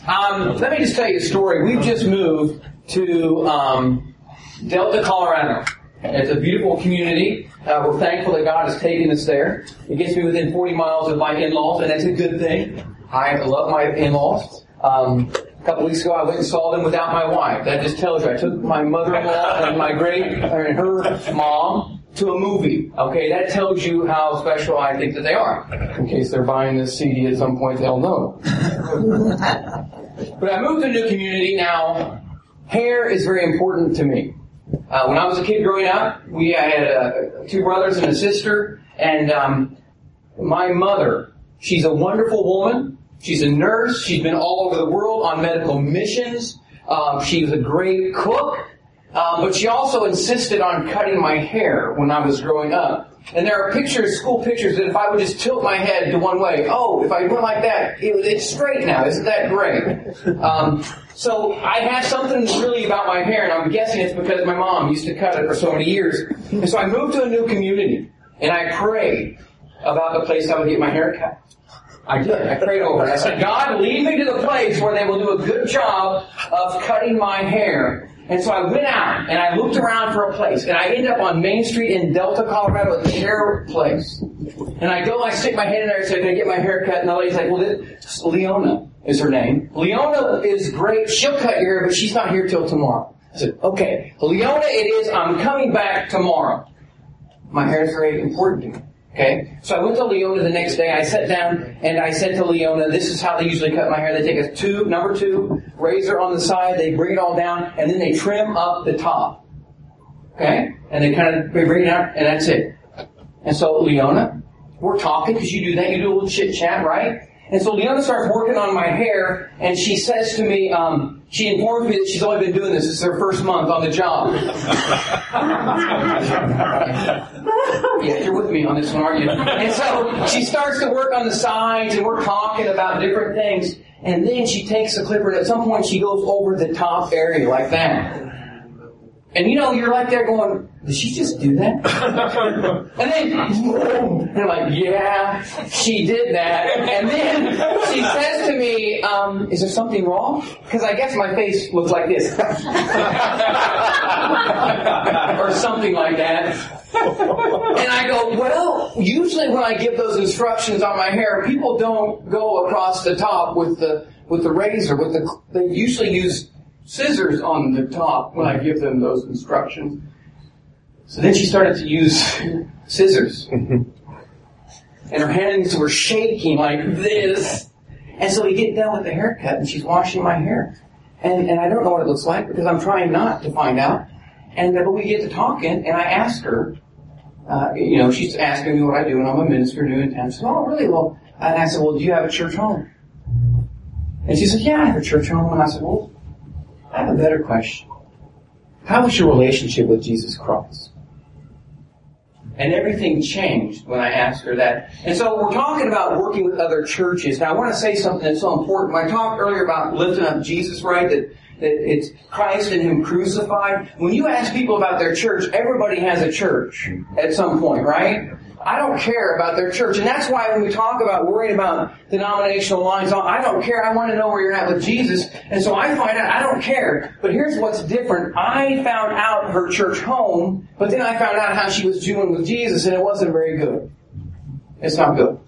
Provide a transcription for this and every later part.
Let me just tell you a story. We've just moved to Delta, Colorado. It's a beautiful community. We're thankful that God has taken us there. It gets me within 40 miles of my in-laws, and that's a good thing. I love my in-laws. A couple weeks ago, I went and saw them without my wife. That just tells you. I took my mother-in-law and her mom to a movie. Okay, that tells you how special I think that they are. In case they're buying this CD at some point, they'll know. But I moved to a new community now. Hair is very important to me. When I was a kid growing up, I had 2 brothers and a sister, and my mother, she's a wonderful woman. She's a nurse. She's been all over the world on medical missions. She was a great cook. But she also insisted on cutting my hair when I was growing up. And there are pictures, school pictures, that if I would just tilt my head to one way, if I went like that, it's straight now. Isn't that great? So I have something really about my hair, and I'm guessing it's because my mom used to cut it for so many years. And so I moved to a new community, and I prayed about the place I would get my hair cut. I did. I prayed over it. I said, God, lead me to the place where they will do a good job of cutting my hair. And so I went out, and I looked around for a place, and I ended up on Main Street in Delta, Colorado, at the hair place. And I go, I stick my head in there and say, can I get my hair cut? And the lady's like, well, Leona is her name. Leona is great. She'll cut your hair, but she's not here till tomorrow. I said, okay, Leona it is. I'm coming back tomorrow. My hair is very important to me. Okay, so I went to Leona the next day. I sat down and I said to Leona, this is how they usually cut my hair. They take a number 2 razor on the side, they bring it all down, and then they trim up the top. Okay, and they bring it out, and that's it. And so Leona, we're talking because you do that. You do a little chit chat, right? And so Leona starts working on my hair, and she says to me, she informs me that she's only been doing this. It's her first month on the job. Yeah, you're with me on this one, aren't you? And so she starts to work on the sides, and we're talking about different things. And then she takes the clipper, and at some point she goes over the top area like that. And you're like there going, did she just do that? And then, and I'm like, yeah, she did that. And then she says to me, is there something wrong? Because I guess my face looks like this. Or something like that. And I go, well, usually when I give those instructions on my hair, people don't go across the top with the razor. They usually use scissors on the top when I give them those instructions. So then she started to use scissors. And her hands were shaking like this. And so we get done with the haircut, and she's washing my hair. And I don't know what it looks like because I'm trying not to find out. But we get to talking, and I ask her, she's asking me what I do, and I'm a minister new in town. She said, oh, really? Well, and I said, well, do you have a church home? And she said, yeah, I have a church home. And I said, well, I have a better question. How was your relationship with Jesus Christ? And everything changed when I asked her that. And so we're talking about working with other churches. Now I want to say something that's so important. When I talked earlier about lifting up Jesus, right, that it's Christ and Him crucified. When you ask people about their church, everybody has a church at some point, right? I don't care about their church. And that's why when we talk about worrying about denominational lines, I don't care. I want to know where you're at with Jesus. And so I find out, I don't care. But here's what's different. I found out her church home, but then I found out how she was doing with Jesus, and it wasn't very good. It's not good.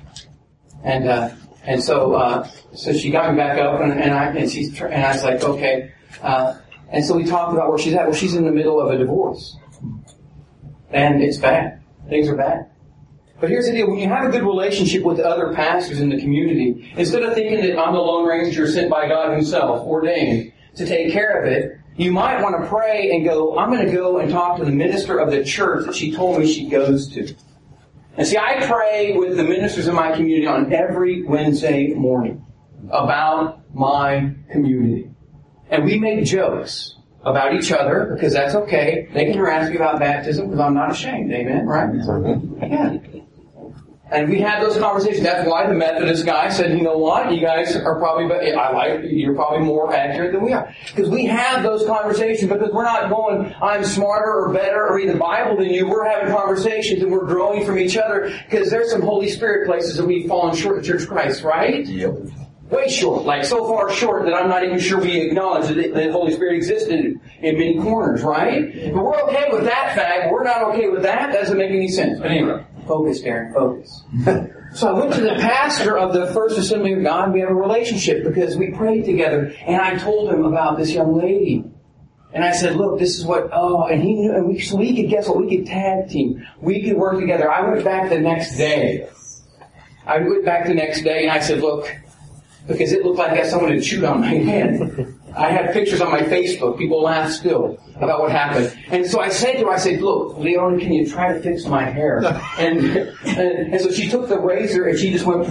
And so she got me back up, and I was like, okay. And so we talked about where she's at. Well, she's in the middle of a divorce. And it's bad. Things are bad. But here's the deal. When you have a good relationship with other pastors in the community, instead of thinking that I'm the Lone Ranger sent by God Himself, ordained to take care of it, you might want to pray and go, I'm going to go and talk to the minister of the church that she told me she goes to. And see, I pray with the ministers in my community on every Wednesday morning about my community. And we make jokes about each other, because that's okay. They can harass me about baptism because I'm not ashamed. Amen? Right? Yeah. And we had those conversations. That's why the Methodist guy said, you know what? You guys are probably, you're probably more accurate than we are. Because we have those conversations, because we're not going, I'm smarter or better or read the Bible than you. We're having conversations and we're growing from each other, because there's some Holy Spirit places that we've fallen short of Church of Christ, right? Yep. Way short, like so far short that I'm not even sure we acknowledge that the Holy Spirit existed in many corners, right? But we're okay with that fact. We're not okay with that. Doesn't make any sense. But anyway, focus, Darren, focus. So I went to the pastor of the First Assembly of God. We have a relationship because we prayed together. And I told him about this young lady. And I said, look, this is what, and he knew, and so we could, guess what, we could tag team. We could work together. I went back the next day. And I said, look, because it looked like someone had chewed on my head. I had pictures on my Facebook. People laugh still about what happened. And so I said to her, look, Leona, can you try to fix my hair? And so she took the razor and she just went,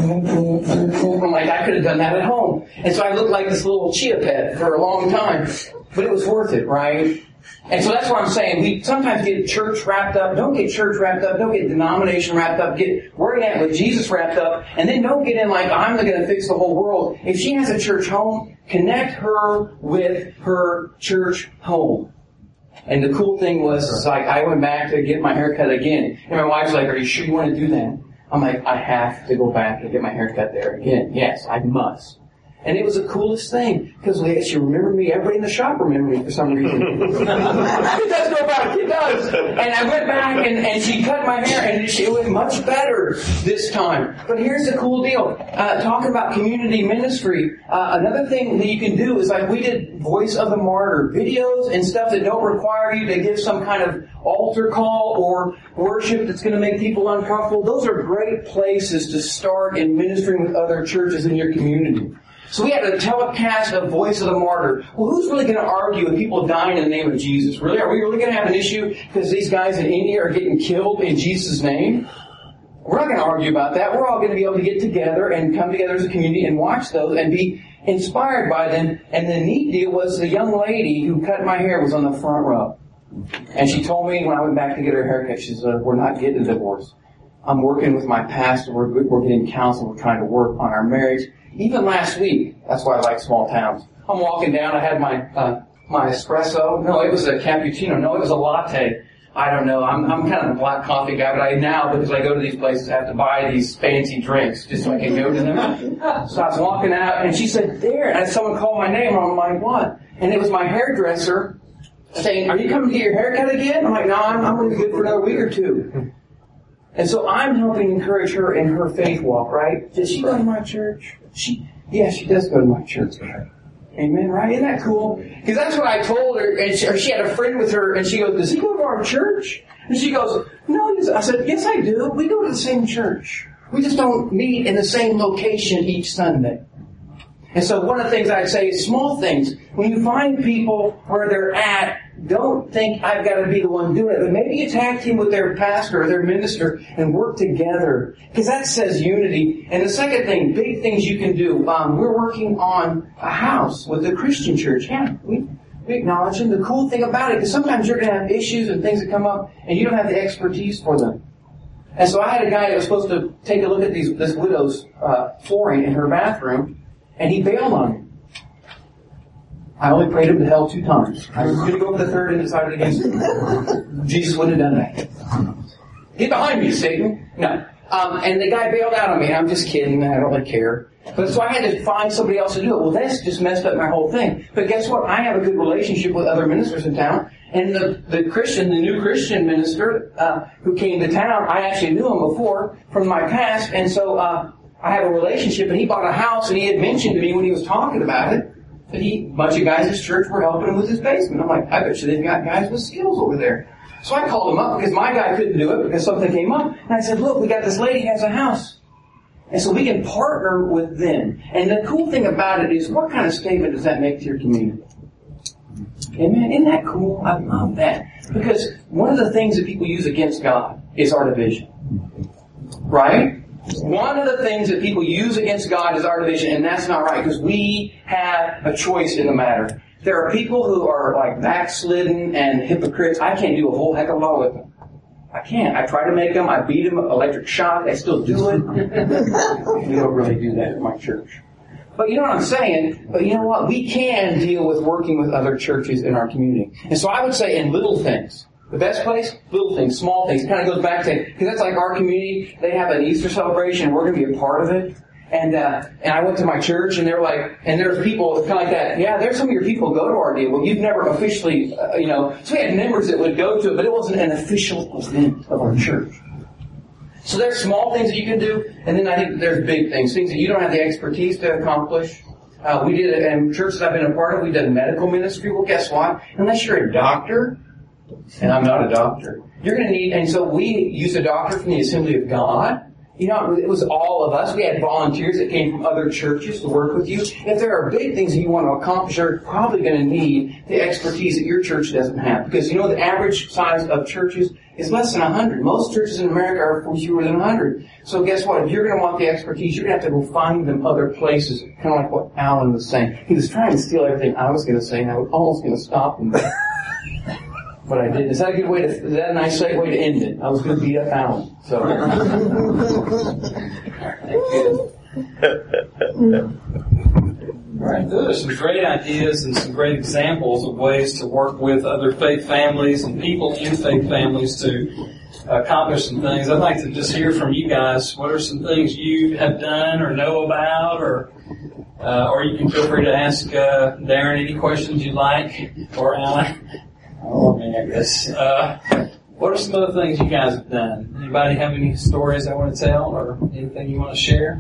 I'm like, I could have done that at home. And so I looked like this little chia pet for a long time. But it was worth it, right? And so that's what I'm saying. We sometimes get church wrapped up. Don't get church wrapped up. Don't get denomination wrapped up. Get where at with Jesus wrapped up. And then don't get in like, I'm going to fix the whole world. If she has a church home, connect her with her church home. And the cool thing was, it's like, I went back to get my hair cut again. And my wife's like, are you sure you want to do that? I'm like, I have to go back and get my hair cut there again. Yes, I must. And it was the coolest thing, because she remembered me. Everybody in the shop remembered me for some reason. It does go back. It does. And I went back, and she cut my hair, and it went much better this time. But here's the cool deal. Talking about community ministry, another thing that you can do is like we did Voice of the Martyr, videos and stuff that don't require you to give some kind of altar call or worship that's going to make people uncomfortable. Those are great places to start in ministering with other churches in your community. So we had a telecast of Voice of the Martyr. Well, who's really going to argue with people dying in the name of Jesus? Really? Are we really going to have an issue because these guys in India are getting killed in Jesus' name? We're not going to argue about that. We're all going to be able to get together and come together as a community and watch those and be inspired by them. And the neat deal was the young lady who cut my hair was on the front row. And she told me when I went back to get her haircut, she said, we're not getting a divorce. I'm working with my pastor. We're getting counsel. We're trying to work on our marriage. Even last week, that's why I like small towns. I'm walking down, I had my espresso. No, it was a cappuccino. No, it was a latte. I don't know. I'm kind of a black coffee guy, but because I go to these places, I have to buy these fancy drinks just so I can go to them. So I was walking out, and she said, there. And someone called my name, and I'm like, what? And it was my hairdresser saying, are you coming to get your haircut again? I'm like, no, I'm going to be good for another week or two. And so I'm helping encourage her in her faith walk, right? Does she go to my church? She does go to my church. Amen, right? Isn't that cool? Because that's what I told her, and she had a friend with her, and she goes, does he go to our church? And she goes, no. I said, yes, I do. We go to the same church. We just don't meet in the same location each Sunday. And so one of the things I'd say is small things. When you find people where they're at, don't think I've got to be the one doing it. But maybe you tag team with their pastor or their minister and work together. Because that says unity. And the second thing, big things you can do. We're working on a house with the Christian church. Yeah, we acknowledge them. The cool thing about it, because sometimes you're going to have issues and things that come up and you don't have the expertise for them. And so I had a guy that was supposed to take a look at this widow's flooring in her bathroom. And he bailed on me. I only prayed him to hell 2 times. I was going to go for the third and decided against it. Jesus wouldn't have done that. Get behind me, Satan. No. And the guy bailed out on me. I'm just kidding. I don't really care. But so I had to find somebody else to do it. Well, that's just messed up my whole thing. But guess what? I have a good relationship with other ministers in town. And the new Christian minister who came to town, I actually knew him before from my past. And so I have a relationship, and he bought a house, and he had mentioned to me when he was talking about it that a bunch of guys in his church were helping him with his basement. I'm like, I bet you they've got guys with skills over there. So I called him up because my guy couldn't do it because something came up. And I said, look, we got this lady who has a house. And so we can partner with them. And the cool thing about it is, what kind of statement does that make to your community? Amen. Isn't that cool? I love that. Because one of the things that people use against God is our division. Right? One of the things that people use against God is our division, and that's not right, because we have a choice in the matter. There are people who are like backslidden and hypocrites. I can't do a whole heck of a lot with them. I can't. I try to make them. I beat them, electric shock. They still do it. We don't really do that at my church. But you know what I'm saying? But you know what? We can deal with working with other churches in our community. And so I would say in little things. The best place? Little things, small things. It kind of goes back to, because that's like our community. They have an Easter celebration. We're going to be a part of it. And I went to my church, and they were like, and there's people kind of like that. Yeah, there's some of your people who go to RD. Well, you've never officially, So we had members that would go to it, but it wasn't an official event of our church. So there's small things that you can do, and then I think there's big things that you don't have the expertise to accomplish. We did it in churches I've been a part of. We did medical ministry. Well, guess what? Unless you're a doctor, and I'm not a doctor, you're going to need. And so we used a doctor from the Assembly of God. It was all of us. We had volunteers that came from other churches to work with you. If there are big things that you want to accomplish, you're probably going to need the expertise that your church doesn't have. Because the average size of churches is less than 100. Most churches in America are fewer than 100. So guess what? If you're going to want the expertise, you're going to have to go find them other places. Kind of like what Alan was saying. He was trying to steal everything I was going to say, and I was almost going to stop him. But I didn't. Is that a nice way to end it? I was going to beat up Alan. So. All right, those are some great ideas and some great examples of ways to work with other faith families and people in faith families to accomplish some things. I'd like to just hear from you guys. What are some things you have done or know about, or you can feel free to ask Darren any questions you like, or Alan. Oh, man, I guess. What are some other things you guys have done? Anybody have any stories they want to tell or anything you want to share?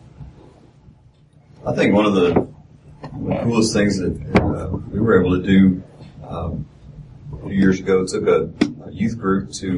I think one of the coolest things that we were able to do a few years ago, took a youth group to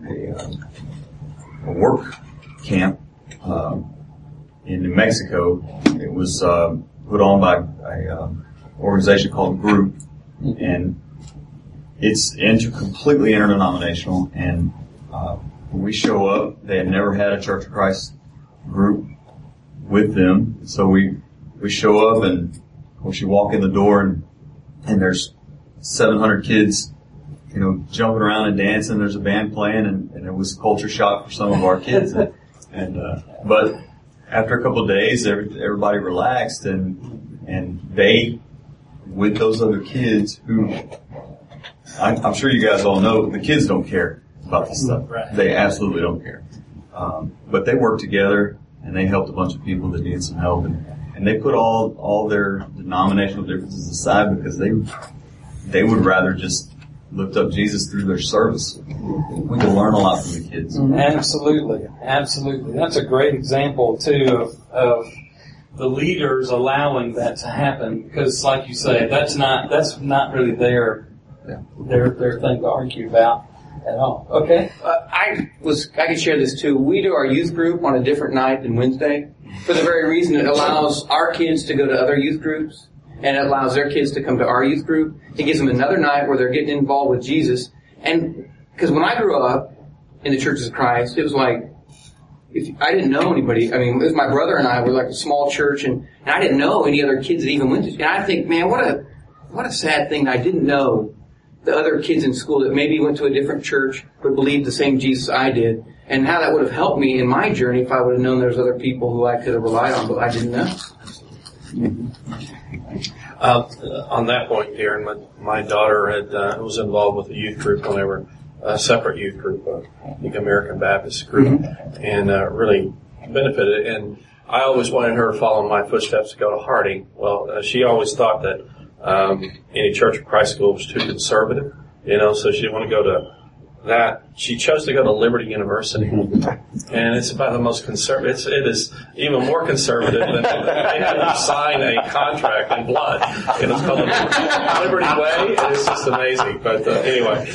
a work camp in New Mexico. It was put on by an organization called Group, and it's completely interdenominational, and when we show up, they had never had a Church of Christ group with them. So we show up, and of course you walk in the door, and there's 700 kids, jumping around and dancing. There's a band playing, and it was culture shock for some of our kids. But after a couple of days, everybody relaxed, and they, with those other kids who, I'm sure you guys all know, the kids don't care about this stuff. Right. They absolutely don't care. But they worked together, and they helped a bunch of people that needed some help, and they put all their denominational differences aside because they would rather just lift up Jesus through their service. We can learn a lot from the kids. Absolutely. That's a great example too of the leaders allowing that to happen, because, like you say, that's not really their thing to argue about at all. Okay. I could share this too. We do our youth group on a different night than Wednesday, for the very reason it allows our kids to go to other youth groups, and it allows their kids to come to our youth group. It gives them another night where they're getting involved with Jesus. And because when I grew up in the Churches of Christ, it was like, I didn't know anybody. I mean, it was my brother and I were like a small church, and I didn't know any other kids that even went to. And I think, man, what a sad thing that I didn't know the other kids in school that maybe went to a different church but believed the same Jesus I did, and how that would have helped me in my journey if I would have known there was other people who I could have relied on, but I didn't know. On that point, Darren, my daughter was involved with a youth group when they were a separate youth group, I think American Baptist group, and really benefited. And I always wanted her to follow in my footsteps to go to Harding. Well, she always thought that any Church of Christ school was too conservative, so she didn't want to go to that. She chose to go to Liberty University, and it's about the most conservative. It is even more conservative than they had to sign a contract in blood. And it's called the Liberty Way, and it's just amazing. But anyway,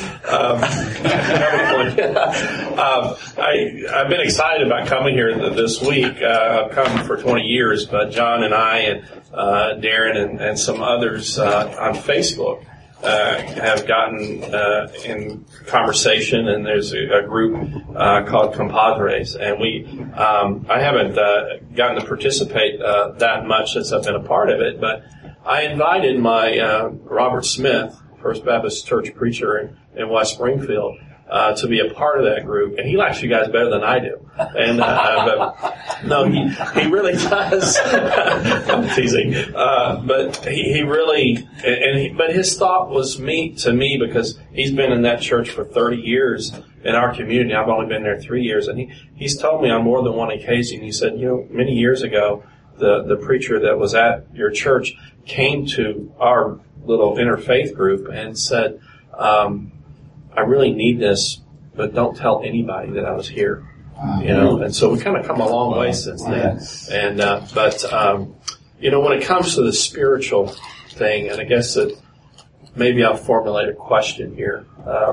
I've been excited about coming here this week. I've come for 20 years, but John and I and Darren and some others on Facebook have gotten in conversation, and there's a group called Compadres, and I haven't gotten to participate that much since I've been a part of it, but I invited my Robert Smith, First Baptist Church preacher in West Springfield, to be a part of that group, and he likes you guys better than I do. And but no, he really does. I'm teasing, but he really but his thought was to me because he's been in that church for 30 years in our community. I've only been there 3 years, and he's told me on more than one occasion. He said, many years ago, the preacher that was at your church came to our little interfaith group and said, I really need this, but don't tell anybody that I was here. And so we kind of come a long way since then. And but when it comes to the spiritual thing, and I guess that maybe I'll formulate a question here.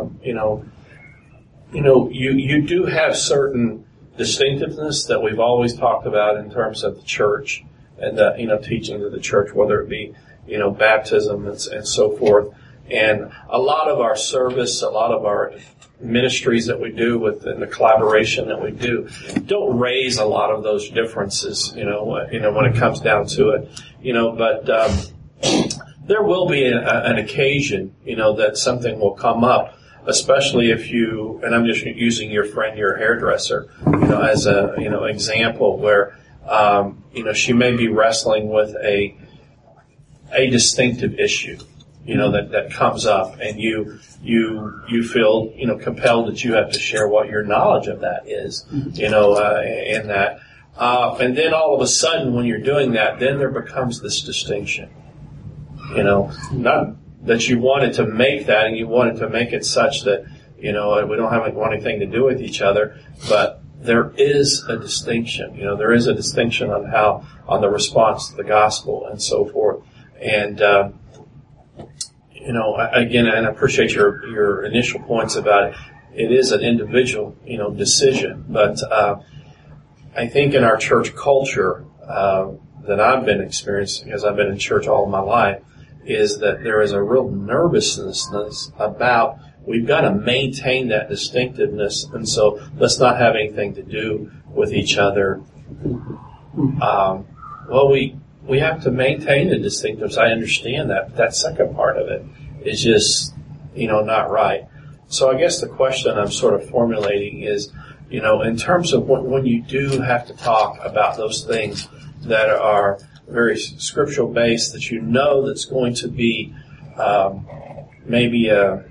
You do have certain distinctiveness that we've always talked about in terms of the church and teaching of the church, whether it be baptism and so forth. And a lot of our service, a lot of our ministries that we do and the collaboration that we do don't raise a lot of those differences, when it comes down to it, but there will be an occasion, that something will come up, especially if and I'm just using your friend, your hairdresser, as a, example where, she may be wrestling with a distinctive issue, that comes up, and you feel, compelled that you have to share what your knowledge of that is, in that. And then all of a sudden when you're doing that, then there becomes this distinction, not that you wanted to make that and you wanted to make it such that, we don't want anything to do with each other, but there is a distinction, there is a distinction on the response to the gospel and so forth. And, again, and I appreciate your initial points about it. It is an individual, decision. But I think in our church culture that I've been experiencing, because I've been in church all of my life, is that there is a real nervousness about we've got to maintain that distinctiveness, and so let's not have anything to do with each other. We have to maintain the distinctiveness. I understand that, but that second part of it is just, not right. So I guess the question I'm sort of formulating is, in terms of when you do have to talk about those things that are very scriptural based, that that's going to be maybe a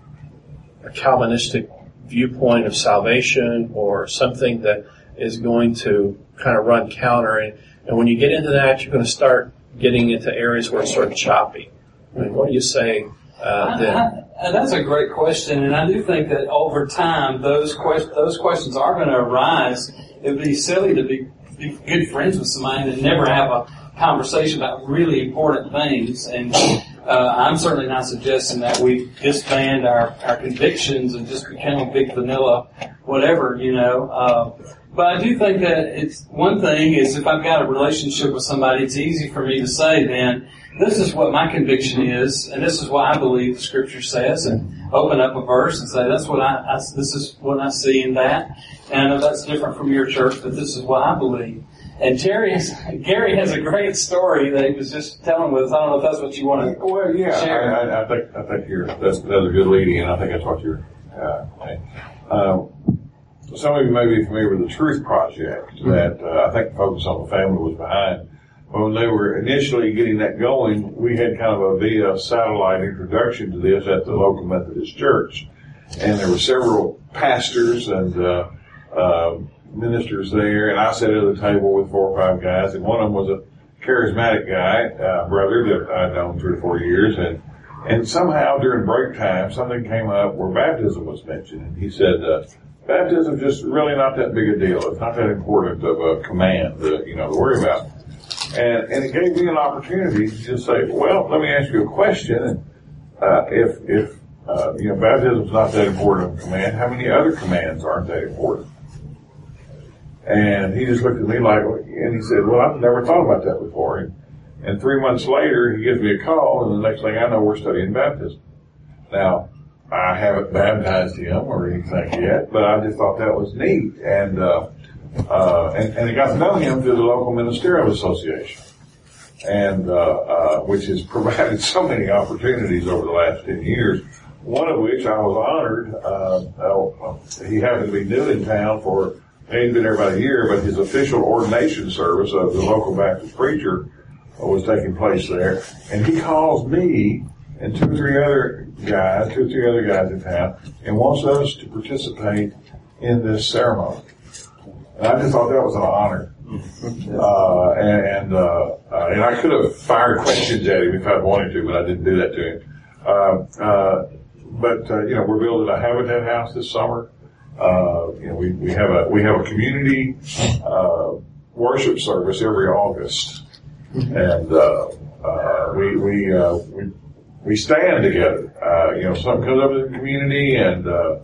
Calvinistic viewpoint of salvation or something that is going to kind of run counter. And when you get into that, you're going to start getting into areas where it's sort of choppy. I mean, what do you say then? That's a great question, and I do think that over time those questions are going to arise. It would be silly to be good friends with somebody and never have a conversation about really important things. And I'm certainly not suggesting that we disband our convictions and just become a big vanilla whatever, But I do think that it's one thing is if I've got a relationship with somebody, it's easy for me to say then, this is what my conviction is, and this is what I believe the Scripture says, and open up a verse and say, this is what I see in that. And I know that's different from your church, but this is what I believe. And Gary has a great story that he was just telling with us. I don't know if that's what you want to share. I think that's a good leading, and I think that's what you're saying. Some of you may be familiar with the Truth Project that I think Focus on the Family was behind. When they were initially getting that going, we had kind of a via satellite introduction to this at the local Methodist church. And there were several pastors and ministers there, and I sat at the table with 4 or 5 guys, and one of them was a charismatic guy, brother that I'd known 3 or 4 years, and somehow during break time, something came up where baptism was mentioned, and he said, baptism is just really not that big a deal. It's not that important of a command to worry about. And it gave me an opportunity to just say, well, let me ask you a question. If baptism is not that important of a command, how many other commands aren't that important? And he just looked at me and he said, well, I've never thought about that before. And 3 months later, he gives me a call, and the next thing I know, we're studying baptism. Now, I haven't baptized him or anything yet, but I just thought that was neat. And I got to know him through the local ministerial association, and which has provided so many opportunities over the last 10 years one of which I was honored. He happened to be new in town he'd been there about a year, but his official ordination service of the local Baptist preacher was taking place there. And he calls me and two or three other guys in town and wants us to participate in this ceremony. And I just thought that was an honor. And I could have fired questions at him if I'd wanted to, but I didn't do that to him. We're building a Habitat house this summer. We have a community worship service every August, and we stand together. Something comes up in the community, and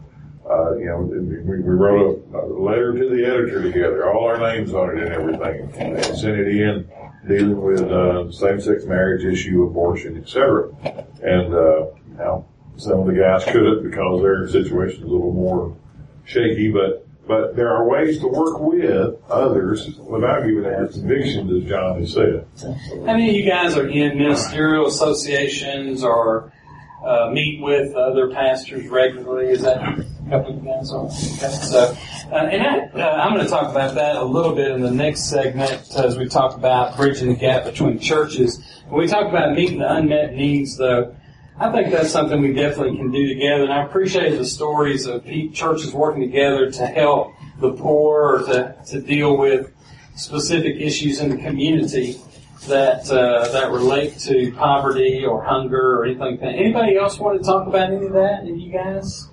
we wrote a letter to the editor together, all our names on it and everything, and sent it in, dealing with same-sex marriage issue, abortion, etc. And now some of the guys couldn't because their situation is a little more shaky, but there are ways to work with others without giving them convictions, as John has said. How many of you guys are in ministerial associations or meet with other pastors regularly? Is that a couple of you guys are? Okay. So, I'm going to talk about that a little bit in the next segment as we talk about bridging the gap between churches. When we talk about meeting the unmet needs, though, I think that's something we definitely can do together, and I appreciate the stories of churches working together to help the poor or to deal with specific issues in the community that relate to poverty or hunger or anything like that. Anybody else want to talk about any of that? Any of you guys?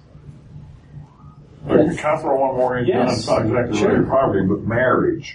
Can I throw one more in? Yes. It's not exactly related to poverty, but marriage.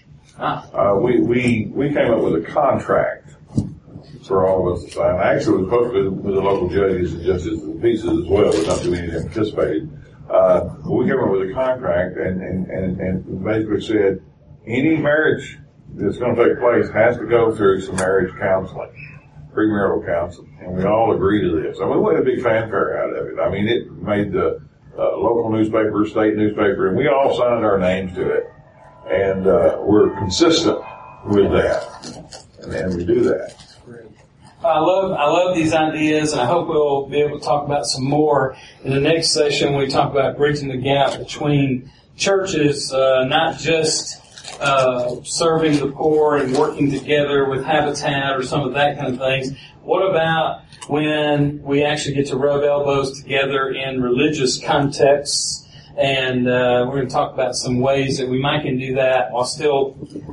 We came up with a contract for all of us to sign. Actually, it was supposed to be with the local judges and justices of the pieces as well, but not too many of them participated. We came up with a contract and basically said any marriage that's going to take place has to go through some marriage counseling, premarital counseling, and we all agree to this. And we made a big fanfare out of it. I mean, it made the local newspaper, state newspaper, and we all signed our names to it. And we're consistent with that, and we do that. I love these ideas, and I hope we'll be able to talk about some more in the next session when we talk about bridging the gap between churches, not just serving the poor and working together with Habitat or some of that kind of things. What about when we actually get to rub elbows together in religious contexts? And we're going to talk about some ways that we might can do that while still,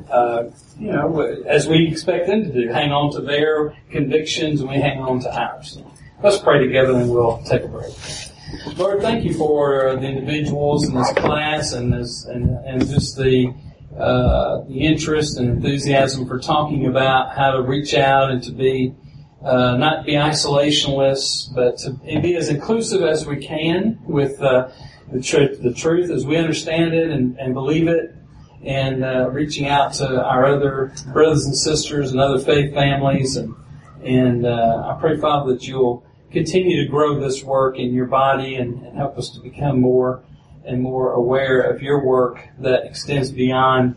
as we expect them to do, hang on to their convictions and we hang on to ours. Let's pray together and we'll take a break. Lord, thank you for the individuals in this class and just the interest and enthusiasm for talking about how to reach out and to be not be isolationalists, but to be as inclusive as we can with the truth as we understand it and believe it, and reaching out to our other brothers and sisters and other faith families. And I pray, Father, that you'll continue to grow this work in your body and help us to become more and more aware of your work that extends beyond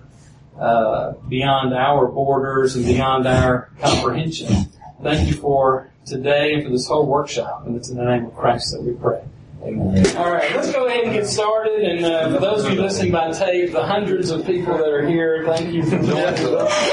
our borders and beyond our comprehension. Thank you for today and for this whole workshop, and it's in the name of Christ that we pray. Amen. All right, let's go ahead and get started. And for those of you listening by tape, the hundreds of people that are here, thank you for joining us.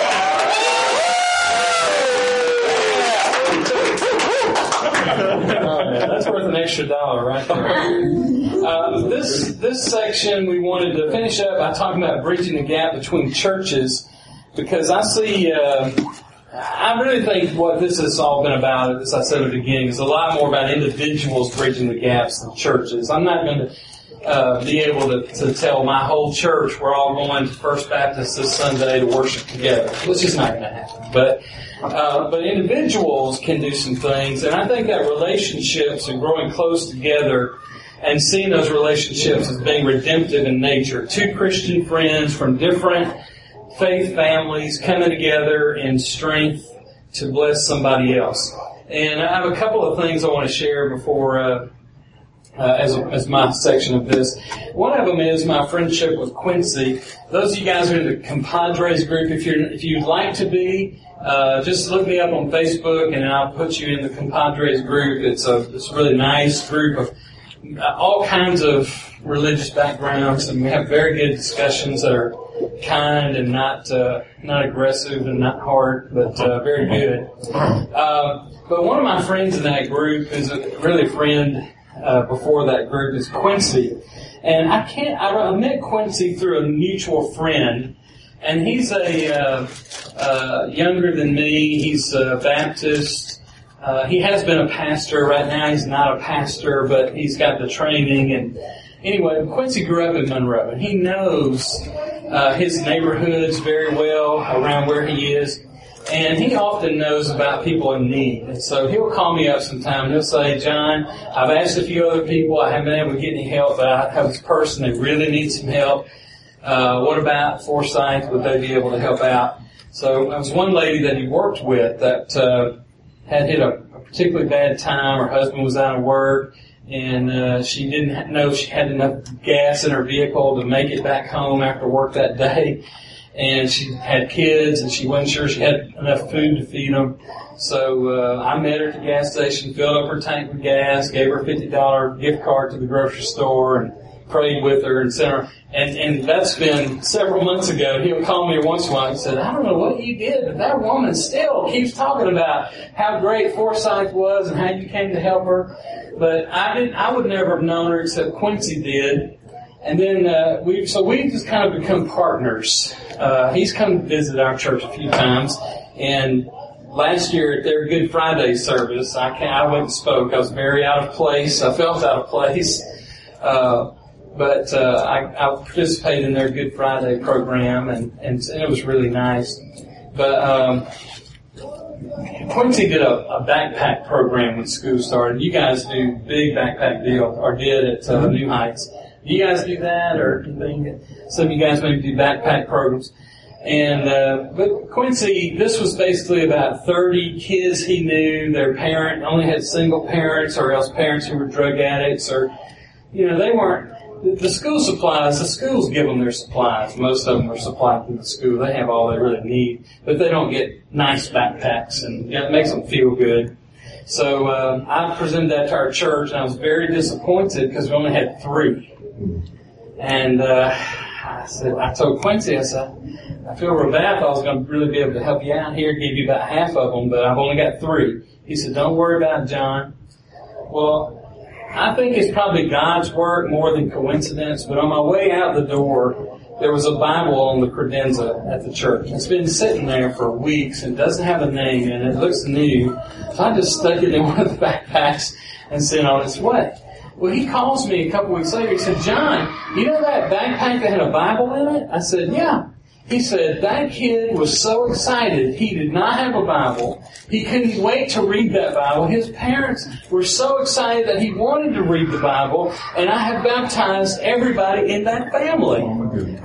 That's worth an extra $1 right there. This section we wanted to finish up by talking about bridging the gap between churches, because I see. I really think what this has all been about, as I said at the beginning, is a lot more about individuals bridging the gaps than churches. I'm not going to be able to tell my whole church we're all going to First Baptist this Sunday to worship together. It's just not going to happen. But individuals can do some things, and I think that relationships and growing close together and seeing those relationships as being redemptive in nature. Two Christian friends from different faith families coming together in strength to bless somebody else. And I have a couple of things I want to share before as my section of this. One of them is my friendship with Quincy. Those of you guys who are in the compadres group, if you'd like to be, just look me up on Facebook and I'll put you in the compadres group. It's a really nice group of all kinds of religious backgrounds, and we have very good discussions that are kind and not aggressive and not hard, but very good. But one of my friends in that group is really a friend before that group is Quincy, and I met Quincy through a mutual friend, and he's younger than me. He's a Baptist. He has been a pastor. Right now he's not a pastor, but he's got the training. And anyway, Quincy grew up in Monroe, and he knows his neighborhoods very well around where he is. And he often knows about people in need. And so he'll call me up sometime and he'll say, John, I've asked a few other people. I haven't been able to get any help, but I have this person that really needs some help. What about Forsyth? Would they be able to help out? So there was one lady that he worked with that had hit a particularly bad time. Her husband was out of work, and she didn't know she had enough gas in her vehicle to make it back home after work that day. And she had kids, and she wasn't sure she had enough food to feed them. So I met her at the gas station, filled up her tank with gas, gave her a $50 gift card to the grocery store, and prayed with her and sent her. And that's been several months ago. He'll call me once in a while and said, I don't know what you did, but that woman still keeps talking about how great Forsyth was and how you came to help her. But I would never have known her except Quincy did. And then we've just kind of become partners. He's come to visit our church a few times, and last year at their Good Friday service, I went and spoke. I was very out of place. I felt out of place, but I participated in their Good Friday program, and it was really nice. But Quincy did a backpack program when school started. You guys do big backpack deal, or did at New Heights. Do you guys do that, or anything? Some of you guys maybe do backpack programs. And but Quincy, this was basically about 30 kids he knew. Their parent only had single parents, or else parents who were drug addicts, or they weren't. The school supplies, the schools give them their supplies. Most of them are supplied through the school. They have all they really need, but they don't get nice backpacks, and it makes them feel good. So I presented that to our church, and I was very disappointed because we only had 3. And I told Quincy, I said, I feel real bad. I thought I was going to really be able to help you out here, give you about half of them, but I've only got 3. He said, don't worry about it, John. Well, I think it's probably God's work more than coincidence, but on my way out the door, there was a Bible on the credenza at the church. It's been sitting there for weeks and doesn't have a name in it. It looks new. So I just stuck it in one of the backpacks and sent it on its way. Well, he calls me a couple weeks later. He said, John, you know that backpack that had a Bible in it? I said, yeah. He said, that kid was so excited. He did not have a Bible. He couldn't wait to read that Bible. His parents were so excited that he wanted to read the Bible, and I have baptized everybody in that family. Oh, my goodness.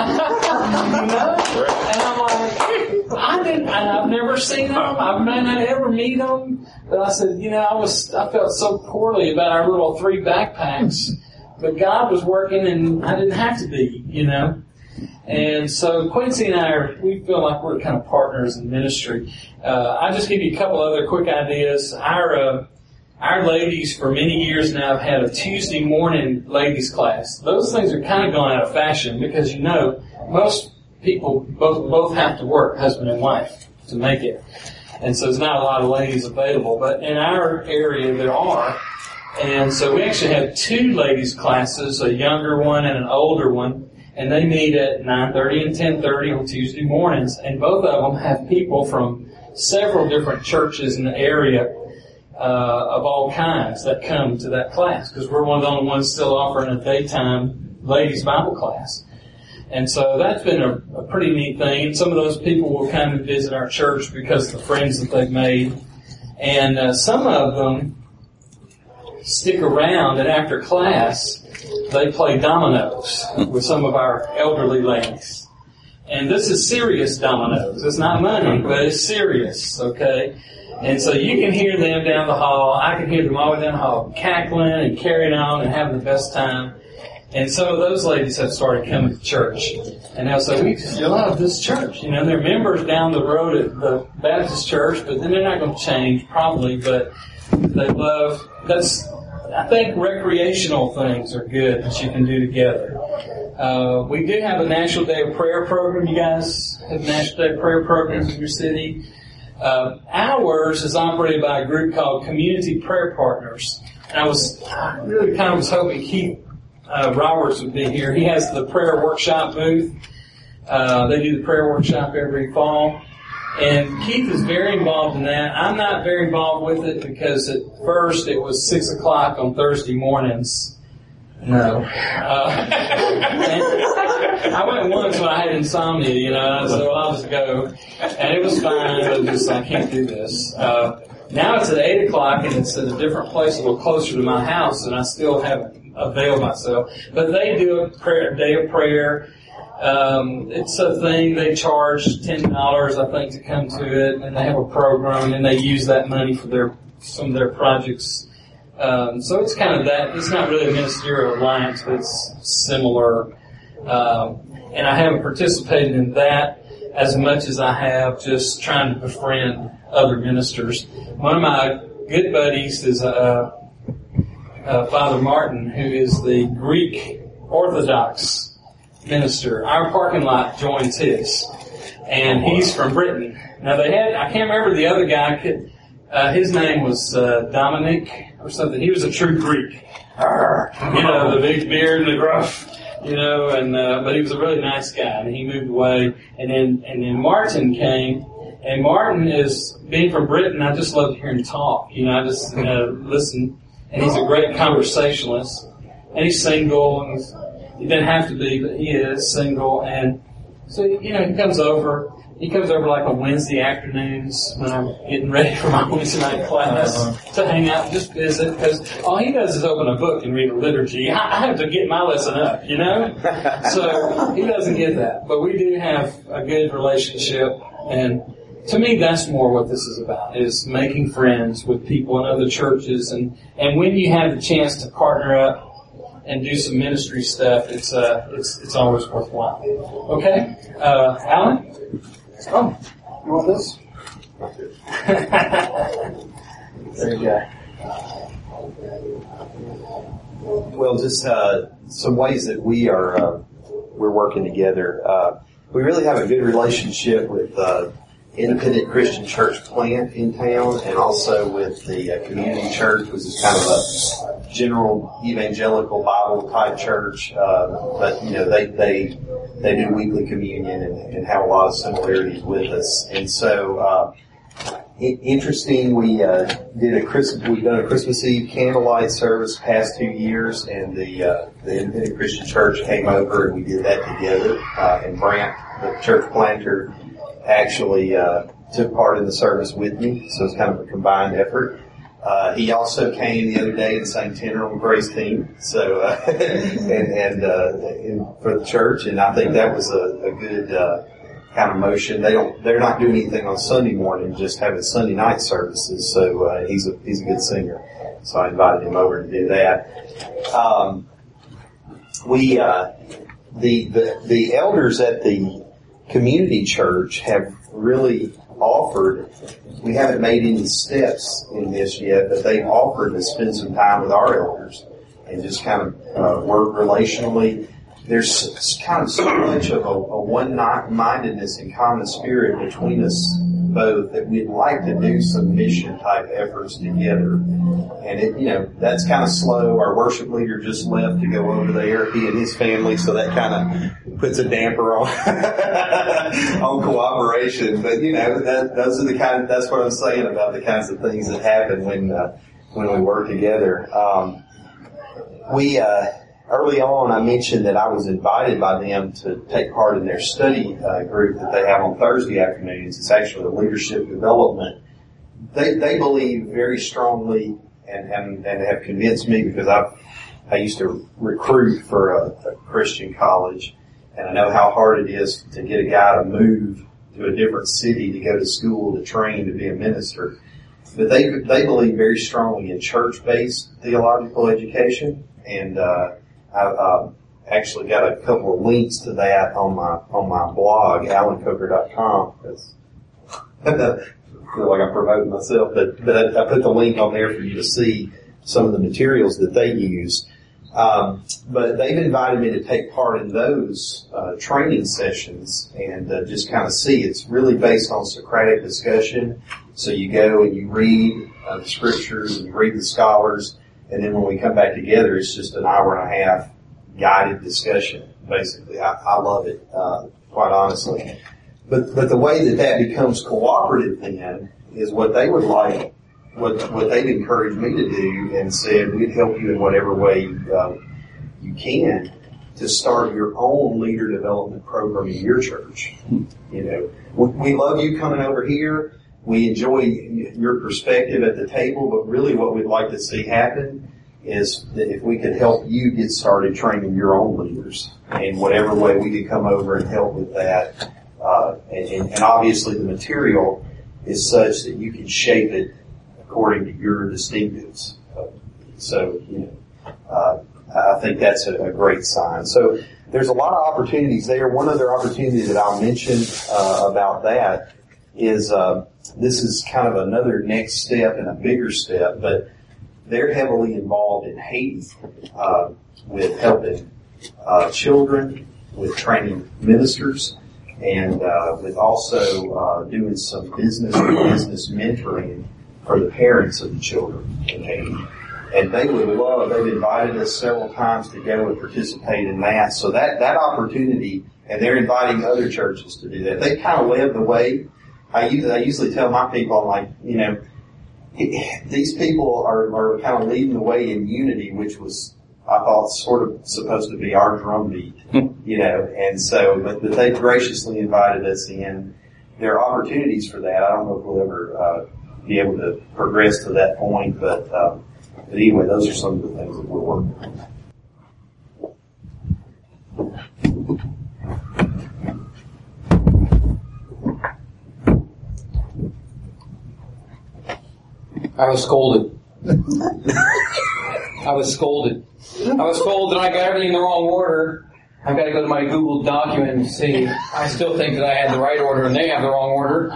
And I'm like, I've never seen them. I may not ever meet them. But I said, I felt so poorly about our little 3 backpacks. But God was working, and I didn't have to be, And so Quincy and I we feel like we're kind of partners in ministry. I'll just give you a couple other quick ideas. Our ladies for many years now have had a Tuesday morning ladies class. Those things are kind of gone out of fashion because most people both have to work, husband and wife, to make it. And so there's not a lot of ladies available. But in our area there are. And so we actually have 2 ladies classes, a younger one and an older one. And they meet at 9:30 and 10:30 on Tuesday mornings. And both of them have people from several different churches in the area of all kinds that come to that class. Because we're one of the only ones still offering a daytime ladies' Bible class. And so that's been a pretty neat thing. And some of those people will come and visit our church because of the friends that they've made. And some of them stick around, and after class, they play dominoes with some of our elderly ladies. And this is serious dominoes. It's not money, but it's serious, okay? And so you can hear them down the hall. I can hear them all the way down the hall, cackling and carrying on and having the best time. And some of those ladies have started coming to church. And they'll say, we just love this church. You know, they're members down the road at the Baptist church, but then they're not going to change, probably, but they love, I think recreational things are good that you can do together. We do have a National Day of Prayer program. You guys have National Day of Prayer programs in your city. Ours is operated by a group called Community Prayer Partners. And I really kind of was hoping Keith Roberts would be here. He has the prayer workshop booth. They do the prayer workshop every fall. And Keith is very involved in that. I'm not very involved with it because at first it was 6 o'clock on Thursday mornings. No. I went once when I had insomnia, you know, and I said, well, I'll just go. And it was fine, but I can't do this. Now it's at 8 o'clock and it's at a different place a little closer to my house, and I still haven't availed myself. But they do a day of prayer. It's a thing. They charge $10, I think, to come to it, and they have a program, and they use that money for some of their projects. So it's kind of that. It's not really a ministerial alliance, but it's similar. And I haven't participated in that as much as I have just trying to befriend other ministers. One of my good buddies is Father Martin, who is the Greek Orthodox minister. Our parking lot joins his, and he's from Britain. Now I can't remember the other guy. His name was Dominic or something. He was a true Greek. You know, the big beard and the gruff. You know, and but he was a really nice guy, and he moved away. And then Martin came, and Martin is, being from Britain, I just love to hear him talk. You know, I just listen, and he's a great conversationalist. And he's single, and he doesn't have to be, but he is single. And so, you know, he comes over like on Wednesday afternoons when I'm getting ready for my Wednesday night class to hang out and just visit, because all he does is open a book and read a liturgy. I have to get my lesson up, you know? So he doesn't get that. But we do have a good relationship, and to me that's more what this is about, is making friends with people in other churches, and when you have the chance to partner up and do some ministry stuff, it's always worthwhile. Okay? Alan? Oh, you want this? There you go. Well, just some ways that we're working together. We really have a good relationship with Independent Christian Church plant in town, and also with the community church, which is kind of a general evangelical Bible type church. But you know, they do weekly communion and have a lot of similarities with us. And so, interesting, we've done a Christmas Eve candlelight service past 2 years, and the Independent Christian Church came over and we did that together. And Brant, the church planter, actually took part in the service with me, so it's kind of a combined effort. He also came the other day and sang tenor on the praise team, so and for the church, and I think that was a good kind of motion. They're not doing anything on Sunday morning, just having Sunday night services. So he's a good singer, so I invited him over to do that. The elders at the community church have really offered, we haven't made any steps in this yet, but they've offered to spend some time with our elders and just kind of work relationally. There's kind of so much of a one-mindedness and common spirit between us both that we'd like to do some mission type efforts together. And that's kind of slow. Our worship leader just left to go over there, he and his family, so that kind of puts a damper on on cooperation. But those are that's what I'm saying about the kinds of things that happen when we work together. Early on, I mentioned that I was invited by them to take part in their study group that they have on Thursday afternoons. It's actually a leadership development. They believe very strongly and have convinced me, because I used to recruit for a Christian college, and I know how hard it is to get a guy to move to a different city to go to school to train to be a minister. But they believe very strongly in church-based theological education, and I've actually got a couple of links to that on my blog, alancoker.com. I feel like I'm promoting myself, but I put the link on there for you to see some of the materials that they use. But they've invited me to take part in those training sessions and just kind of see. It's really based on Socratic discussion. So you go and you read the scriptures and you read the scholars, and then when we come back together, it's just an hour and a half guided discussion. Basically, I love it, quite honestly. But the way that becomes cooperative then is what they would like. What they've encouraged me to do and said we'd help you in whatever way you can to start your own leader development program in your church. You know, we love you coming over here. We enjoy your perspective at the table, but really what we'd like to see happen is that if we could help you get started training your own leaders in whatever way we could come over and help with that. And obviously the material is such that you can shape it according to your distinctives. So, you know, I think that's a great sign. So there's a lot of opportunities there. One other opportunity that I'll mention about that is this is kind of another next step and a bigger step, but they're heavily involved in Haiti with helping children, with training ministers, and with also doing some business mentoring for the parents of the children in Haiti. And they would love, they've invited us several times to go and participate in that. So that opportunity, and they're inviting other churches to do that. They kind of led the way. I usually tell my people, I'm like, you know, these people are kind of leading the way in unity, which was, I thought, sort of supposed to be our drumbeat, you know, and so, but they graciously invited us in. There are opportunities for that. I don't know if we'll ever be able to progress to that point, but anyway, those are some of the things that we're working on. I was scolded. I was told that I got everything in the wrong order. I've got to go to my Google document and see. I still think that I had the right order and they have the wrong order.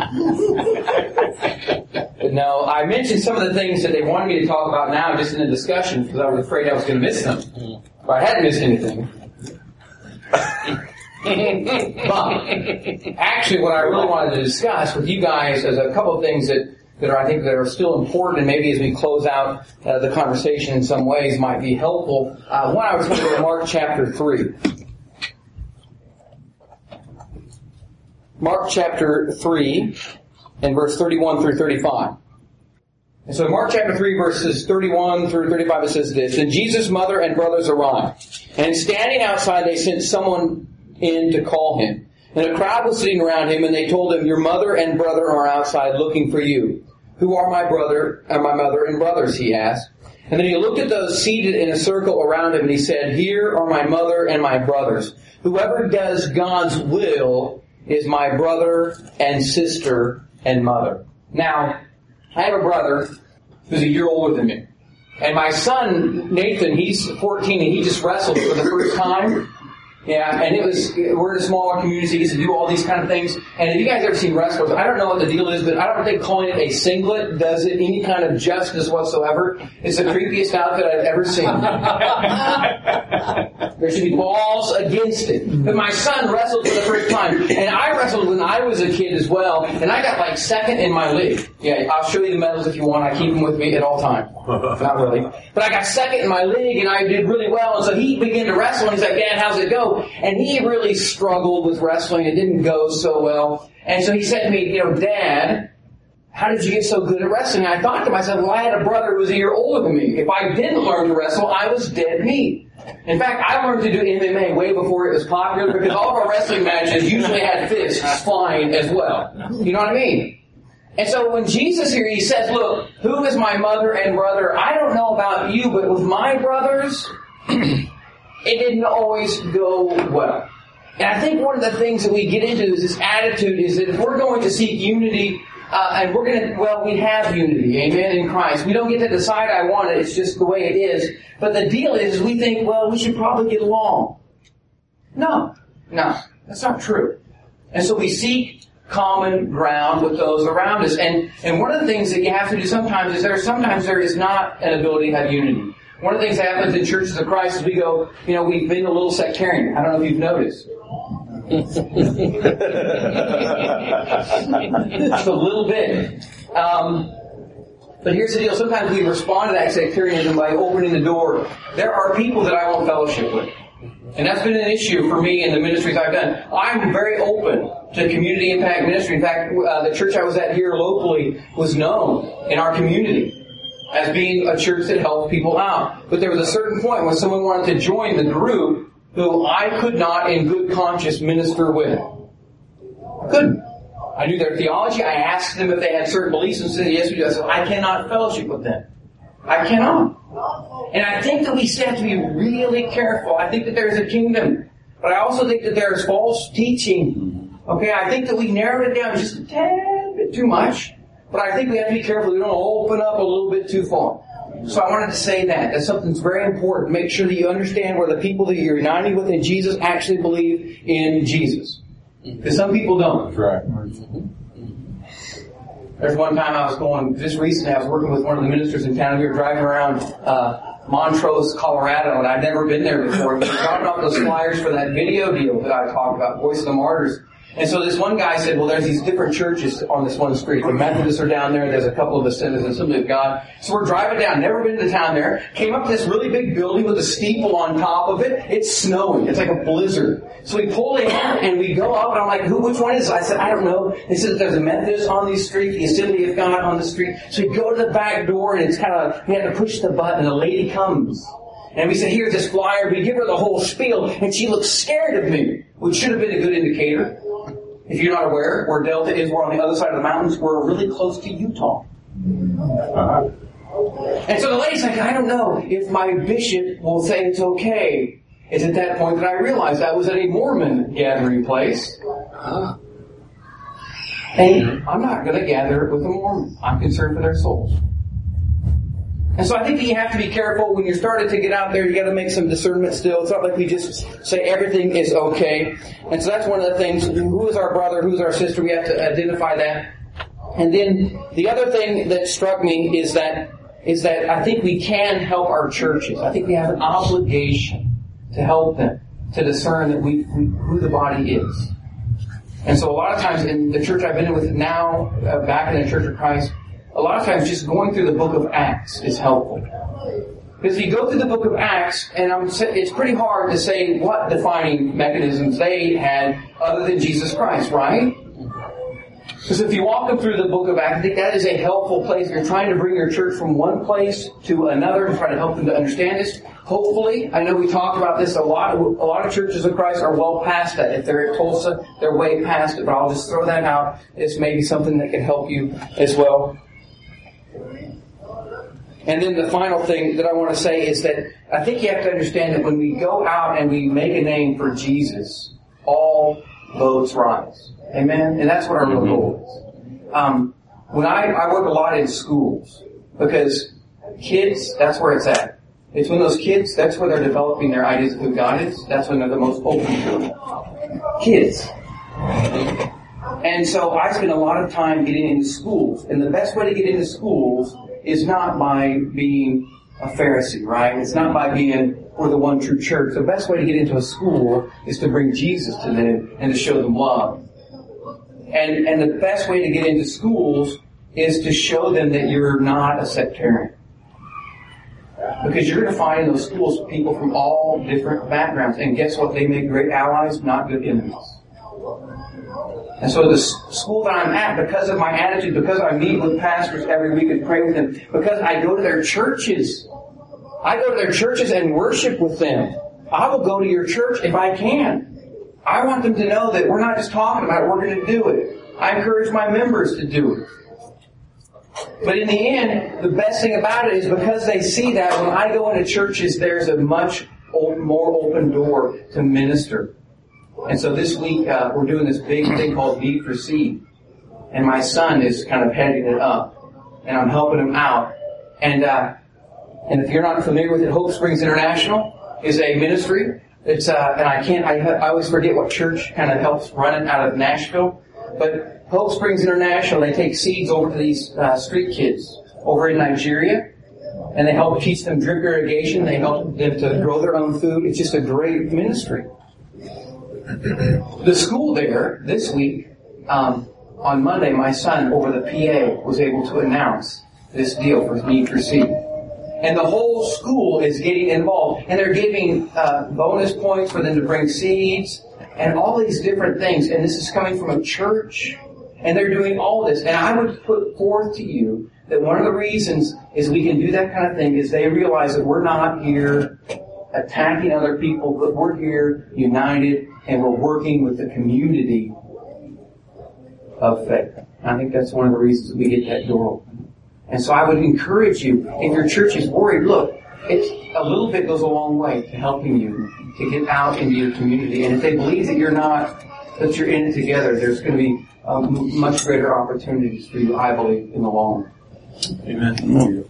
But no, I mentioned some of the things that they wanted me to talk about now just in the discussion because I was afraid I was going to miss them. But I hadn't missed anything. But actually what I really wanted to discuss with you guys is a couple of things that are still important, and maybe as we close out the conversation in some ways might be helpful. One, I was going to go to Mark chapter 3. Mark chapter 3 and verse 31 through 35. And so in Mark chapter 3 verses 31 through 35 it says this, "And Jesus' mother and brothers arrived, and standing outside they sent someone in to call him. And a crowd was sitting around him, and they told him, 'Your mother and brother are outside looking for you.' 'Who are my brother and my mother and brothers?' he asked. And then he looked at those seated in a circle around him, and he said, 'Here are my mother and my brothers. Whoever does God's will is my brother and sister and mother.'" Now, I have a brother who's a year older than me. And my son, Nathan, he's 14, and he just wrestled for the first time. Yeah, and we're in a smaller community, so he gets to do all these kind of things. And if you guys ever seen wrestlers, I don't know what the deal is, but I don't think calling it a singlet does it any kind of justice whatsoever. It's the creepiest outfit I've ever seen. There should be balls against it. But my son wrestled for the first time, and I wrestled when I was a kid as well, and I got like second in my league. Yeah, I'll show you the medals if you want. I keep them with me at all times. Not really. But I got second in my league, and I did really well. And so he began to wrestle, and he's like, "Dad, how's it go?" And he really struggled with wrestling. It didn't go so well. And so he said to me, "Dad, how did you get so good at wrestling?" And I thought to myself, well, I had a brother who was a year older than me. If I didn't learn to wrestle, I was dead meat. In fact, I learned to do MMA way before it was popular because all of our wrestling matches usually had fists flying as well. You know what I mean? And so when Jesus here, he says, "Look, who is my mother and brother? I don't know about you, but with my brothers, it didn't always go well." And I think one of the things that we get into is this attitude is that if we're going to seek unity, and we're going to, well, we have unity, amen, in Christ. We don't get to decide I want it, it's just the way it is. But the deal is we think, well, we should probably get along. No, that's not true. And so we seek common ground with those around us. And one of the things that you have to do sometimes is there is not an ability to have unity. One of the things that happens in churches of Christ is we go, we've been a little sectarian. I don't know if you've noticed. Just a little bit. But here's the deal. Sometimes we respond to that sectarianism by opening the door. There are people that I want fellowship with. And that's been an issue for me in the ministries I've done. I'm very open to community impact ministry. In fact, the church I was at here locally was known in our community as being a church that helped people out. But there was a certain point when someone wanted to join the group who I could not in good conscience minister with. I couldn't. I knew their theology. I asked them if they had certain beliefs and said, yes, we do. I said, I cannot fellowship with them. I cannot. And I think that we have to be really careful. I think that there's a kingdom. But I also think that there's false teaching. Okay, I think that we narrowed it down just a tad bit too much. But I think we have to be careful we don't open up a little bit too far. So I wanted to say that something's very important. Make sure that you understand where the people that you're united with in Jesus actually believe in Jesus. Because some people don't. That's right. There's one time I was working with one of the ministers in town. We were driving around Montrose, Colorado, and I'd never been there before. We were dropping off those flyers for that video deal that I talked about, Voice of the Martyrs. And so this one guy said, well, there's these different churches on this one street. The Methodists are down there. There's a couple of Assemblies and Assembly of God. So we're driving down. Never been to town there. Came up to this really big building with a steeple on top of it. It's snowing. It's like a blizzard. So we pull in and we go up and I'm like, which one is it? I said, I don't know. They said that there's a Methodist on the street, the Assembly of God on the street. So we go to the back door and it's we had to push the button and a lady comes. And we said, here's this flyer. We give her the whole spiel and she looks scared of me, which should have been a good indicator. If you're not aware, where Delta is, we're on the other side of the mountains. We're really close to Utah. And so the lady's like, I don't know if my bishop will say it's okay. It's at that point that I realized I was at a Mormon gathering place. And I'm not going to gather with a Mormon. I'm concerned for their souls. And so I think that you have to be careful when you're starting to get out there. You got to make some discernment still. It's not like we just say everything is okay. And so that's one of the things. Who is our brother? Who's our sister? We have to identify that. And then the other thing that struck me is that I think we can help our churches. I think we have an obligation to help them to discern that who the body is. And so a lot of times in the church I've been with now, back in the Church of Christ, a lot of times just going through the book of Acts is helpful. Because if you go through the book of Acts, and it's pretty hard to say what defining mechanisms they had other than Jesus Christ, right? Because if you walk them through the book of Acts, I think that is a helpful place. If you're trying to bring your church from one place to another to try to help them to understand this. Hopefully, I know we talked about this a lot. A lot of churches of Christ are well past that. If they're at Tulsa, they're way past it. But I'll just throw that out. It's maybe something that can help you as well. And then the final thing that I want to say is that I think you have to understand that when we go out and we make a name for Jesus, all boats rise. Amen? And that's what our real goal is. When I work a lot in schools, because kids, that's where it's at. It's when those kids, that's where they're developing their ideas of who God is. That's when they're the most open to it. Kids. And so I spend a lot of time getting into schools. And the best way to get into schools is not by being a Pharisee, right? It's not by being for the one true church. The best way to get into a school is to bring Jesus to them and to show them love. And the best way to get into schools is to show them that you're not a sectarian. Because you're going to find in those schools people from all different backgrounds. And guess what? They make great allies, not good enemies. And so the school that I'm at, because of my attitude, because I meet with pastors every week and pray with them, because I go to their churches. I go to their churches and worship with them. I will go to your church if I can. I want them to know that we're not just talking about it, we're going to do it. I encourage my members to do it. But in the end, the best thing about it is because they see that when I go into churches, there's a much more open door to minister. And so this week, we're doing this big thing called Need for Seed. And my son is kind of heading it up. And I'm helping him out. And if you're not familiar with it, Hope Springs International is a ministry. It's, and I always forget what church kind of helps run it out of Nashville. But Hope Springs International, they take seeds over to these street kids over in Nigeria. And they help teach them drip irrigation. They help them to grow their own food. It's just a great ministry. The school there, this week, on Monday, my son, over the PA, was able to announce this deal for Need for Seed. And the whole school is getting involved. And they're giving bonus points for them to bring seeds and all these different things. And this is coming from a church. And they're doing all this. And I would put forth to you that one of the reasons is we can do that kind of thing is they realize that we're not here attacking other people, but we're here united and we're working with the community of faith. I think that's one of the reasons that we get that door open. And so I would encourage you, if your church is worried, look, it's a little bit goes a long way to helping you to get out into your community. And if they believe that you're in it together, there's going to be much greater opportunities for you, I believe, in the long run. Amen.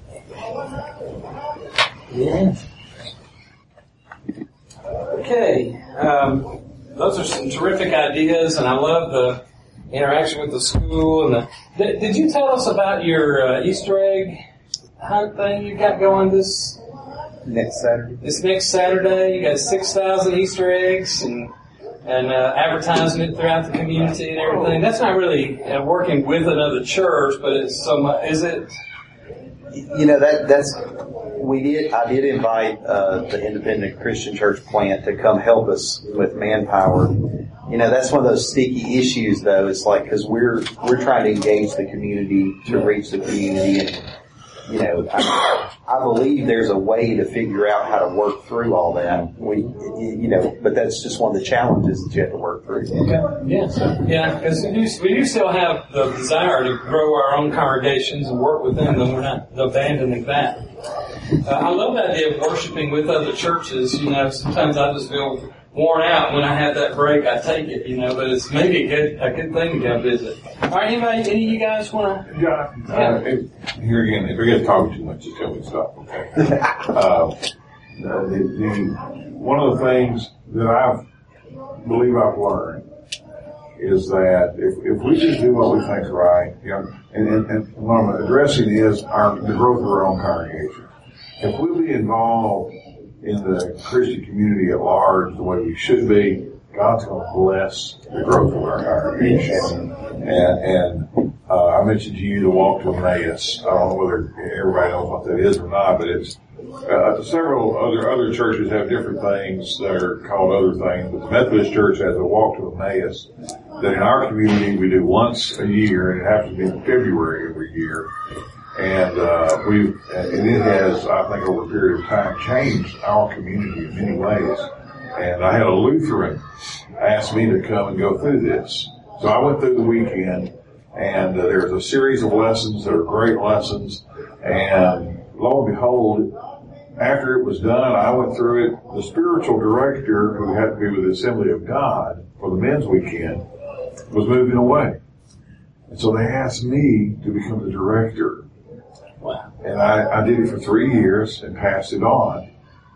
Yeah. Okay. Those are some terrific ideas, and I love the interaction with the school. And did you tell us about your Easter egg hunt thing you got going this Next Saturday. This next Saturday? You got 6,000 Easter eggs and advertising it throughout the community and everything. That's not really working with another church, but it's so much. Is it? You know, I did invite the Independent Christian Church plant to come help us with manpower. You know, that's one of those sticky issues, though. It's like, because we're trying to engage the community to reach the community, and you know, I believe there's a way to figure out how to work through all that. But that's just one of the challenges that you have to work through. Yeah, because we do still have the desire to grow our own congregations and work within them. We're not abandoning that. I love the idea of worshiping with other churches. You know, sometimes I just feel worn out when I have that break. I take it, you know, but it's maybe a good thing to go visit. All right, any of you guys want to? Here again, if you're going to talk too much, just tell me to stop. Okay. One of the things that I believe I've learned is that if we just do what we think is right, you know, and what I'm addressing is the growth of our own congregation. If we'll be involved in the Christian community at large the way we should be, God's going to bless the growth of our congregation. And I mentioned to you the walk to Emmaus. I don't know whether everybody knows what that is or not, but it's several other churches have different things that are called other things. But the Methodist Church has a walk to Emmaus that in our community we do once a year, and it happens to be in February every year. And it has, I think, over a period of time, changed our community in many ways. And I had a Lutheran ask me to come and go through this. So I went through the weekend, and there's a series of lessons that are great lessons. And lo and behold, after it was done, I went through it. The spiritual director, who had to be with the Assembly of God for the men's weekend, was moving away. And so they asked me to become the director. Wow. And I did it for 3 years and passed it on.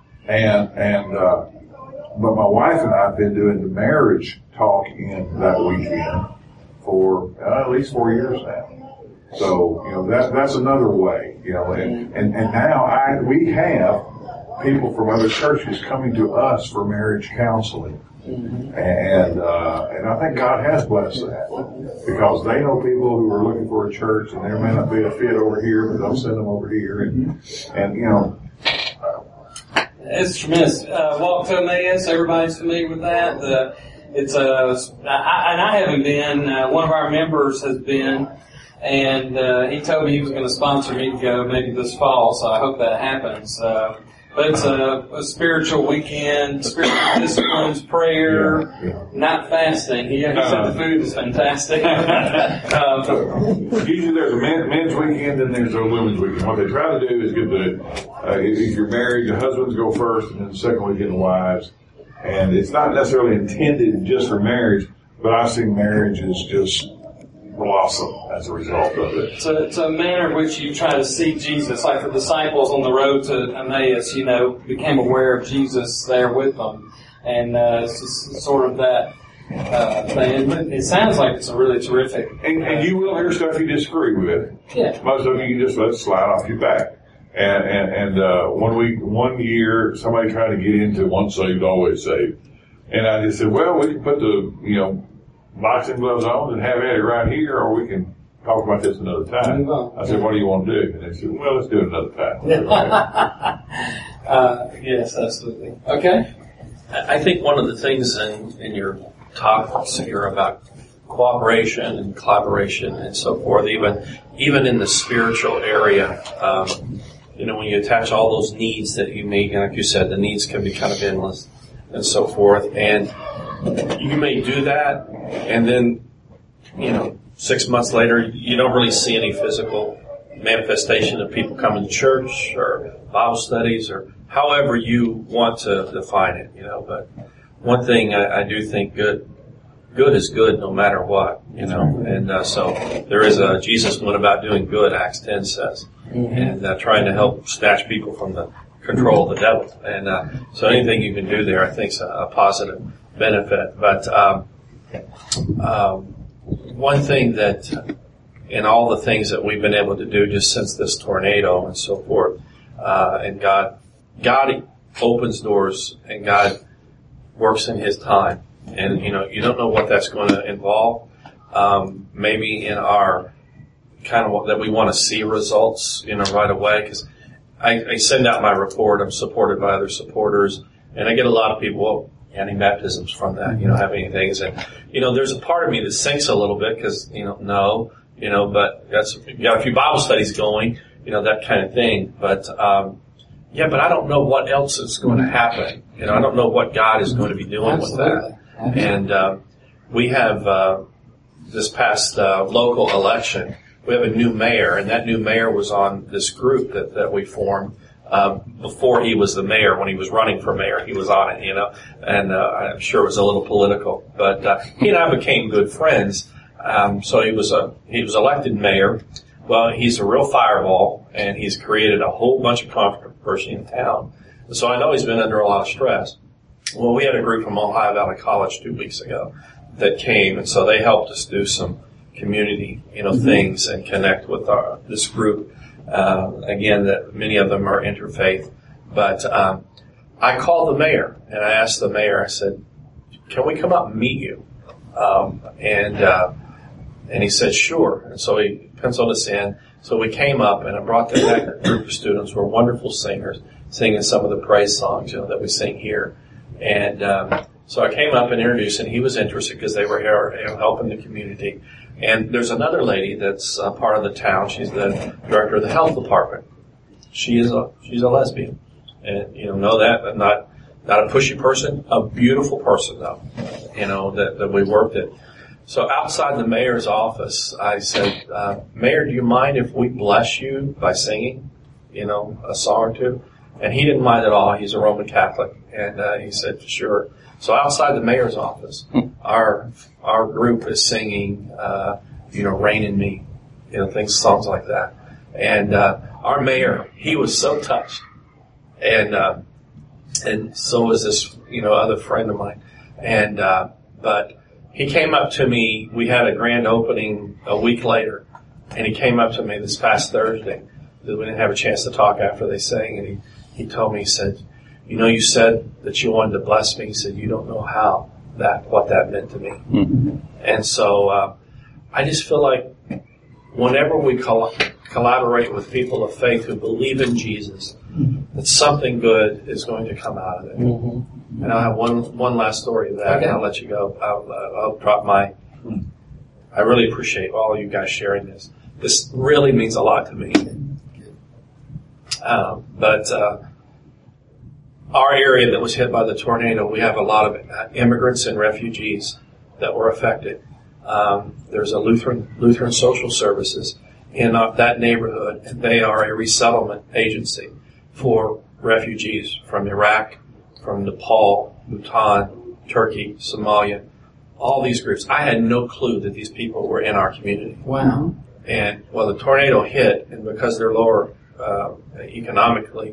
But my wife and I have been doing the marriage talk in that weekend for at least 4 years now. So, you know, that's another way, you know, and now we have people from other churches coming to us for marriage counseling. And I think God has blessed that, because they know people who are looking for a church, and there may not be a fit over here, but they'll send them over here, and you know. It's tremendous. Walk to Emmaus, everybody's familiar with that. I haven't been. One of our members has been, and he told me he was going to sponsor me to go maybe this fall, so I hope that happens. But it's a spiritual weekend, spiritual disciplines, prayer, not fasting. He said the food is fantastic. Usually there's a men's weekend and there's a women's weekend. What they try to do is get if you're married, the husbands go first, and then the second weekend the wives. And it's not necessarily intended just for marriage, but I see marriage as just blossom as a result of it. It's a manner in which you try to see Jesus, like the disciples on the road to Emmaus, became aware of Jesus there with them. And it's just sort of that thing. It sounds like it's a really terrific... And you will hear stuff you disagree with. Yeah. Most of it you can just let slide off your back. And one year, somebody tried to get into once saved, always saved. And I just said, well, we can put the, boxing gloves on and have it right here, or we can talk about this another time. I said, what do you want to do? And they said, well, let's do it another time. Yes, absolutely. Okay. I think one of the things in your talks here about cooperation and collaboration and so forth, even in the spiritual area, when you attach all those needs that you make, and like you said, the needs can be kind of endless and so forth, and you may do that, and then, 6 months later, you don't really see any physical manifestation of people coming to church or Bible studies or however you want to define it, But one thing I do think good is good no matter what, And so there is Jesus went about doing good, Acts 10 says, and trying to help snatch people from the control of the devil. And so anything you can do there, I think, is a positive benefit. But one thing that in all the things that we've been able to do just since this tornado and so forth, and God opens doors and God works in His time. And, you don't know what that's going to involve. Maybe in our kind of that we want to see results, right away. Because I send out my report. I'm supported by other supporters. And I get a lot of people, anti-baptisms from that, having things. And, there's a part of me that sinks a little bit because, no, but you got a few Bible studies going, that kind of thing. But, but I don't know what else is going to happen. I don't know what God is going to be doing with that. And we have this past local election, we have a new mayor, and that new mayor was on this group that we formed before he was the mayor. When he was running for mayor, he was on it, and I'm sure it was a little political. But he and I became good friends. So he was elected mayor. Well, he's a real fireball, and he's created a whole bunch of controversy in town. So I know he's been under a lot of stress. Well, we had a group from Ohio Valley College 2 weeks ago that came, and so they helped us do some community, things and connect with this group. Again, that many of them are interfaith. But I called the mayor, and I asked the mayor, I said, can we come up and meet you? And he said, sure. And so he penciled us in. So we came up, and I brought that group of students who are wonderful singers, singing some of the praise songs, that we sing here. And so I came up and introduced, and he was interested because they were here helping the community. And there's another lady that's part of the town. She's the director of the health department. She's a lesbian, and know that, but not a pushy person, a beautiful person though. That we worked at. So outside the mayor's office, I said, Mayor, do you mind if we bless you by singing, a song or two? And he didn't mind at all. He's a Roman Catholic. And he said, sure. So outside the mayor's office, our group is singing, Rain in Me, songs like that. And our mayor, he was so touched. And so was this, other friend of mine. And but he came up to me. We had a grand opening a week later. And he came up to me this past Thursday. We didn't have a chance to talk after they sang. And he told me, he said, you said that you wanted to bless me. He said, you don't know what that meant to me. Mm-hmm. And so, I just feel like whenever we collaborate with people of faith who believe in Jesus, that something good is going to come out of it. Mm-hmm. And I'll have one last story of that, okay. And I'll let you go. I'll drop my, I really appreciate all of you guys sharing this. This really means a lot to me. But our area that was hit by the tornado, we have a lot of immigrants and refugees that were affected. There's a Lutheran Social Services in that neighborhood, and they are a resettlement agency for refugees from Iraq, from Nepal, Bhutan, Turkey, Somalia, all these groups. I had no clue that these people were in our community. Wow. And well, the tornado hit, and because they're lower economically,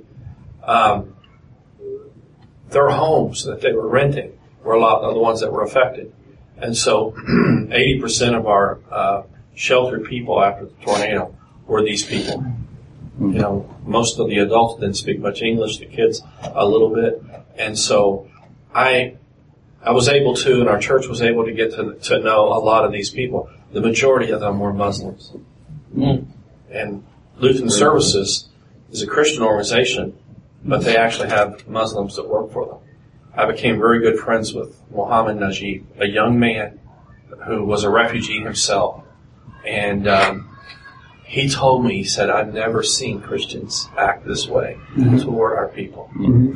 their homes that they were renting were a lot of the ones that were affected. And so 80% of our sheltered people after the tornado were these people. You know, most of the adults didn't speak much English, the kids a little bit. And so I was able to, and our church was able to get to know a lot of these people. The majority of them were Muslims. And Lutheran Services is a Christian organization, but they actually have Muslims that work for them. I became very good friends with Mohammed Najib, a young man who was a refugee himself. And he told me, he said, I've never seen Christians act this way toward our people.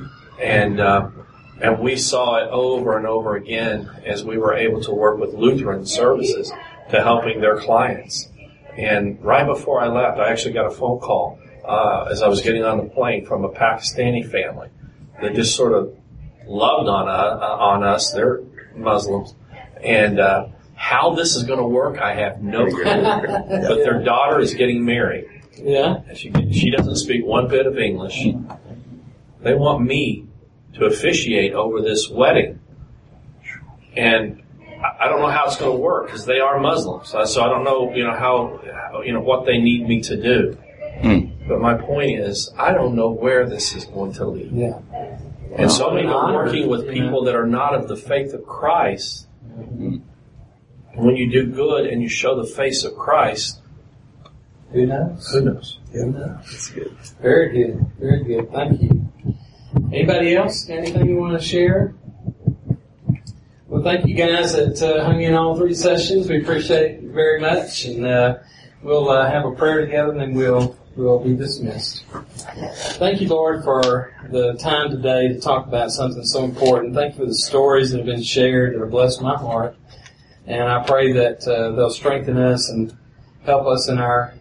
And we saw it over and over again as we were able to work with Lutheran Services to helping their clients. And right before I left, I actually got a phone call as I was getting on the plane from a Pakistani family that just sort of loved on us. They're Muslims. And how this is going to work, I have no clue. But their daughter is getting married. Yeah. She doesn't speak one bit of English. They want me to officiate over this wedding. And I don't know how it's going to work because they are Muslims. So I don't know, how what they need me to do. But my point is, I don't know where this is going to lead. Yeah. And so many are working with people that are not of the faith of Christ. When you do good and you show the face of Christ, who knows? Who knows? Who knows? That's good. Very good. Very good. Thank you. Anybody else? Anything you want to share? Well, thank you guys that hung in all 3 sessions. We appreciate it very much. And we'll have a prayer together and then we'll be dismissed. Thank you, Lord, for the time today to talk about something so important. Thank you for the stories that have been shared that have blessed my heart. And I pray that they'll strengthen us and help us in our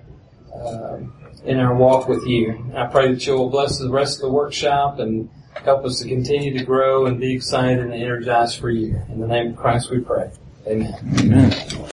walk with you. I pray that you'll bless the rest of the workshop and help us to continue to grow and be excited and energized for you. In the name of Christ we pray. Amen. Amen.